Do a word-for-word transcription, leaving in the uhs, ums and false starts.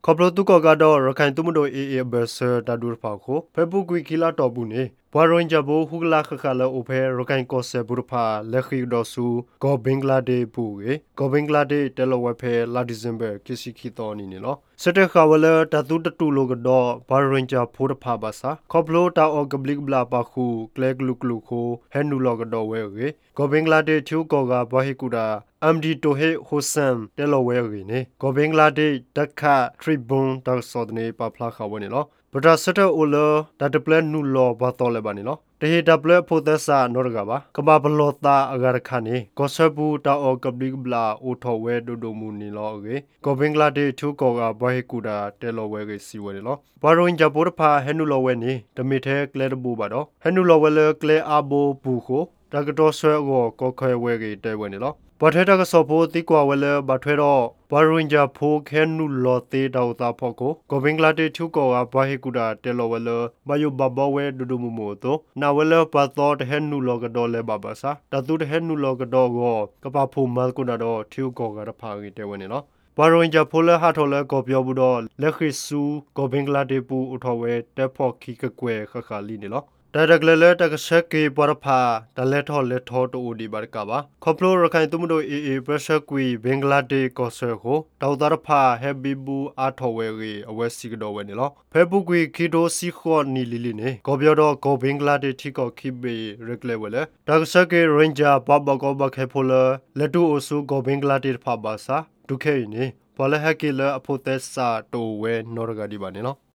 ခေါပလိုတုကောကတော့ရခိုင်တုမတို့အေအေဘဆာတာဒူဖောက်ကိုဖေပုကွီကီလာတော်ဘူးနေဘွာရင်ဂျဘိုဟုကလာခခလာအိုဖေရခိုင်ကောဆေဘူရဖာလက်ခီဒေါ်ဆူဂောဘင်္ဂလားဒေ့ပူကေဂောဘင်္ဂလားဒေ့တဲလဝဖေလာဒီဇင်ဘာကီစီခီတော်နီနေလောစတဲ့ခါဝလတတူတတူလောကတော့ဘွာရင်ဂျဖိုရဖာဘာစာခေါပလိုတာအောကဘလစ်ဘလာပါခုကလဲဂလုကလုခိုဟဲနူလောကတော့ဝဲကေဂောဘင်္ဂလားဒေ့ချူကောကဘွာဟီကူဒါအမ်ဒီတိုဟေဟိုဆမ်တဲလဝဲရီနေဂောဘင်္ဂလားဒေ့တခါထရီဘွန်တောက်ဆောဒနေပပလာခဝနေလောဘဒစတအိုလဒါတပလနူလောဘတော်လေပါနေလောတဟေတပလဖိုသဆာနောရကပါကဘာဘလောတာအဂရခနေကောဆဘူတာအောကဘလီဘလာအိုထောဝဲဒိုဒိုမူနီလောကေဂောဘင်္ဂလားဒေ့ချူကောကဘွာဟီကူဒါတဲလဝဲကေစီဝဲနေလောဘာရိုင်ဂျပိုဖာဟဲနူလောဝဲနေတမီထဲကလဲတဘူပါတော့ဟဲနူလောဝဲလေကလဲအာဘိုဘူခိုတကတော်ဆွဲကိုကောခွဲဝဲကေတဲဝဲနေလောဘာထဲတကဆောဖို့တိကွာဝဲလေဘာထွဲတော့ဘာရင်ဂျာဖိုခဲနူလောတေတောက်တာဖို့ကိုဂိုဘင်္ဂလားဒေ့ချူကောကဘာဟီကူဒါတဲလောဝဲလေဘာယိုဘဘဝဲဒူဒူမူမိုတိုနာဝဲလေပတ်တော်တဟဲနူလောကတော်လေဘာဘာစာတတူတဟဲနူလောကတော်ကိုကပဖူမလကုနာတော့ထူကောကရဖာကြီးတဲဝဲနေလောဘာရင်ဂျာဖိုလေဟာထောလေကိုပြောဘူးတော့လက်ခိဆူဂိုဘင်္ဂလားဒေ့ပူအထောဝဲတက်ဖို့ခီကကွဲခခလီနေလောတာဒကလလေတကဆက်ကေပရဖာတလက်ထောလက်ထောတူဒီဘာကဘာခေါပလိုရခိုင်တုမတို့အေအေပရက်ရှာကွီဘင်္ဂလားဒေ့ကောဆာကိုတောက်တာဖာဟက်ဘီဘူအာထောဝဲရီအဝဲစီကတော့ဝဲနေလောဖေဘုကွီခီဒိုစီခေါနီလီလီနေကောပြောတော့ကိုဘင်္ဂလားဒေ့ထီကောခိဘေရက်လေဝဲလေတကဆက်ကေရင်ဂျာဘဘကောဘခေဖိုလာလက်တူအိုဆူကိုဘင်္ဂလားဒေ့ဖာဘာစာဒုခဲနေဘလဟကီလာအဖို့သက်စာတိုဝဲနော်ရဂဒီပါနေလော